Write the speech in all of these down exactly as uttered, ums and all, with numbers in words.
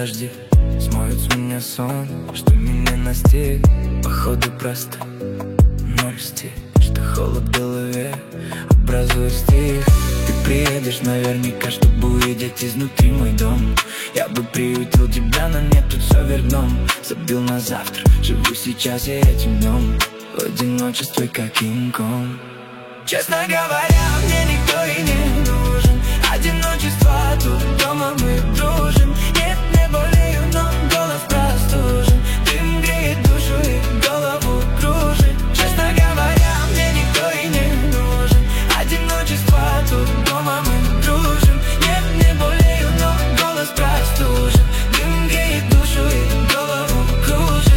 дожди смоют с меня сон, что меня настиг. Походу просто ноль стиль, что холод в голове образует стих. Ты приедешь наверняка, чтобы увидеть изнутри мой дом. Я бы приютил тебя, но нет, тут все вверх дном. Забил на завтра, живу сейчас и этим днем, в одиночестве как Кинг-Конг. Честно говоря, мне никто и не нужен. Одиночество, тут дома мы дружим. Нет, не болею, но голос простужен. Дым греет душу и голову кружит. Честно говоря, мне никто и не нужен. Одиночество, тут дома мы дружим. Нет, не болею, но голос простужен. Дым греет душу и голову кружит.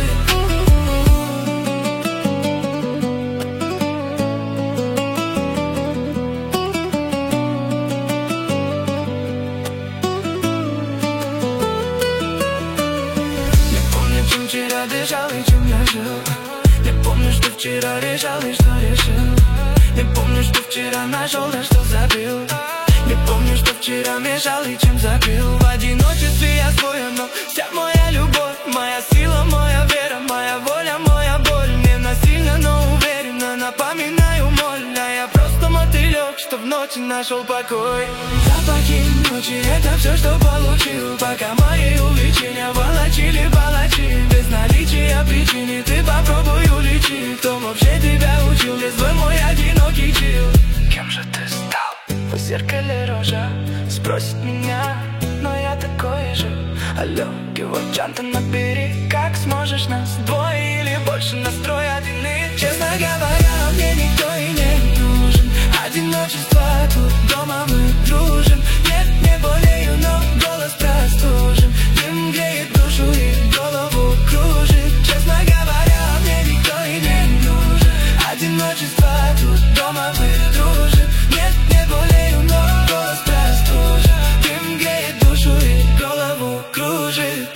Вчера дышал и чем я жил. Не помню, что вчера решал и что решил. Не помню, что вчера нашел, на что забил. Не помню, что вчера мешал и чем запил. В одиночестве я свой, но вся моя любовь, моя сила, моя вера, моя воля, моя боль. Не насильно, но уверенно напоминаю моль. А я просто мотылек, что в ночи нашел покой. Запахи ночи, это все, что получил. Пока мои увлечения волочили палачи. Без наличия причины ты попробуй уличи. Кто вообще тебя учил, здесь твой мой одинокий чил. Кем же ты стал? В зеркале рожа спросит меня, но я такой же. Алло, Геворджан, ты набери, как сможешь нас двое или больше, настрой один и... Честно говоря, мне никто и не нужен. Одиночество, тут дома мы дружим. Нет, не болею, но голос простужен. Дым греет душу и голову кружит. Честно говоря, мне никто и не нужен. Одиночество, тут дома мы дружим. Нет, не болею, но голос простужен. Дым греет душу и голову кружит.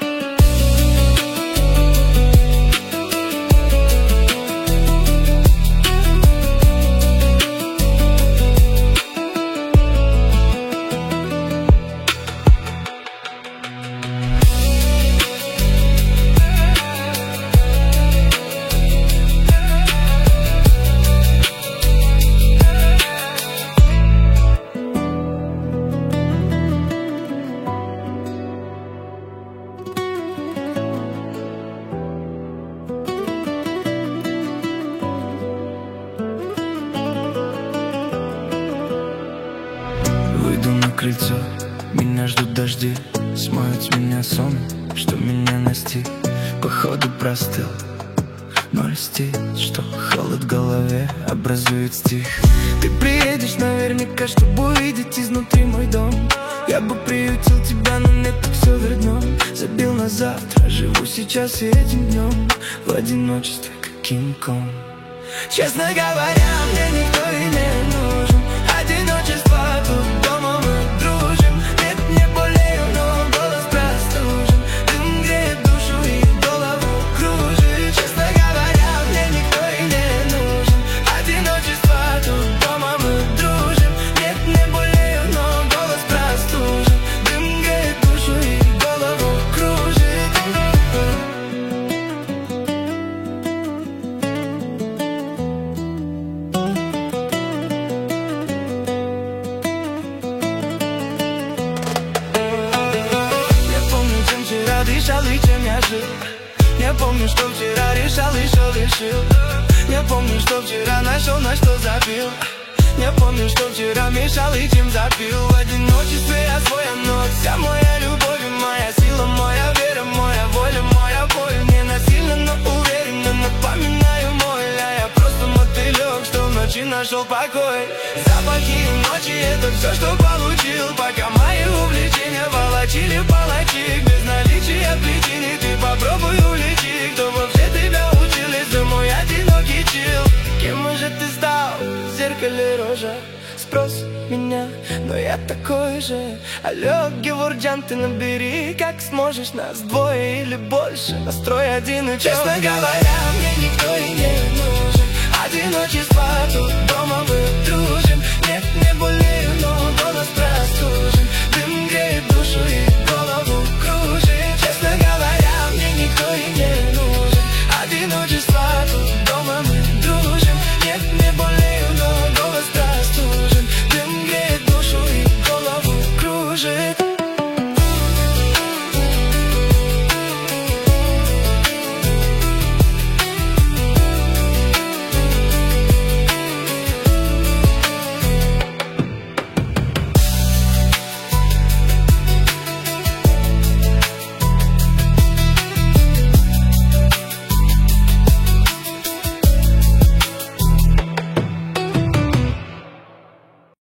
Выйду на крыльцо, меня ждут дожди. Смоют с меня сон, что меня настиг. Походу простыл, ноль стиль, что холод в голове образует стих. Ты приедешь наверняка, чтобы увидеть изнутри мой дом. Я бы приютил тебя, но нет, так все вверх дном. Забил на завтра, живу сейчас и этим днем, в одиночестве как Кинг-Конг. Честно говоря, мне никто и не нужен. Одиночество, тут дома мы дружим. Нет, не болею, но голос простужен. Дым греет душу и голову кружит. Честно говоря, мне никто и не нужен. Одиночество, тут дома мы дружим. Нет, не болею, но голос простужен. Дым греет душу и голову кружит. Дышал и чем я жил. Не помню, что вчера решал и что решил. Не помню, что вчера нашел, на что забил. Не помню, что вчера мешал и чем запил. В одиночестве я свой, но вся моя любовь и моя сила, моя вера, моя воля, моя боль. Не насильно, но уверенно напоминаю моль. А я просто мотылек, что в ночи нашел покой. Запахи ночи, это все, что получил. Пока мои увлечения волочили палачи. Без наличия причины ты попробуй уличи. Кто вообще тебя учил, если мой одинокий чил? Кем же ты стал? В зеркале рожа спрос меня, но я такой же. Алло, Геворджан, ты набери, как сможешь нас двое или больше, настрой один и честно говоря, мне никто и не нужен. Одиночество, тут дома мы дружим. Нет, не более